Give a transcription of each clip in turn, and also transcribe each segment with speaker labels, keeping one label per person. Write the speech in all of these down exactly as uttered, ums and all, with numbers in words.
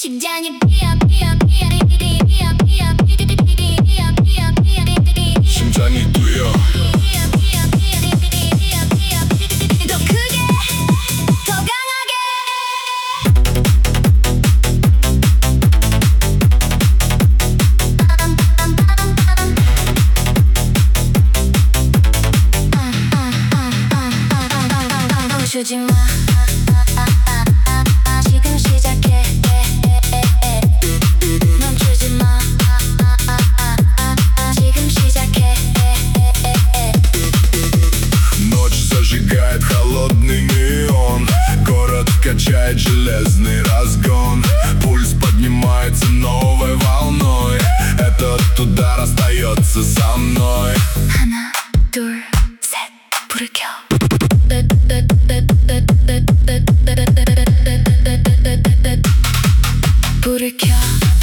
Speaker 1: 심장이 뛰어 뛰어 뛰어 뛰어 뛰어 뛰어 뛰어 뛰어
Speaker 2: 심장이 뛰어
Speaker 1: 더 크게 더 강하게 멈추지 마 지금 시작해 멈추지 마 지금 시작해
Speaker 2: Ночь зажигает холодный неон. Город качает железный разгон. Пульс поднимается новой волной. Этот удар остается со мной.
Speaker 1: 하나 둘 셋 불을 켜 불을 켜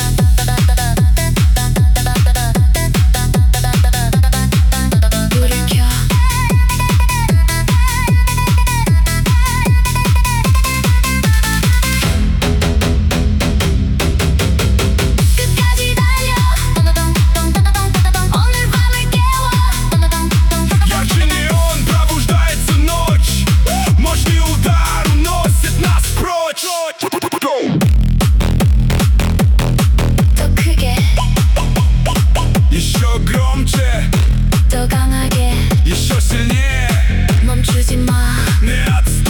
Speaker 1: 불을 켜 끝까지 달려 오늘 밤을 깨워
Speaker 2: Ярче неон пробуждается ночь. Мощный удар уносит нас прочь.
Speaker 1: 더 크게
Speaker 2: Еще громче,
Speaker 1: 더 강하게
Speaker 2: еще сильнее.
Speaker 1: 멈추지 마
Speaker 2: Не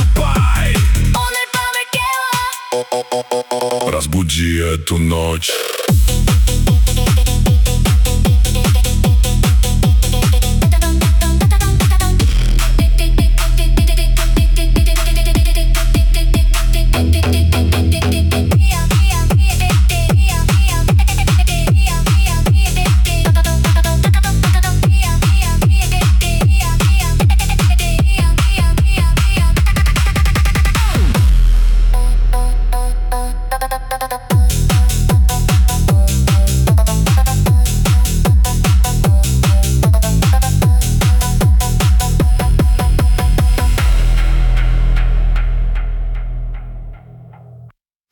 Speaker 2: отступай.
Speaker 1: 오늘 밤을 깨워
Speaker 2: Разбуди эту ночь.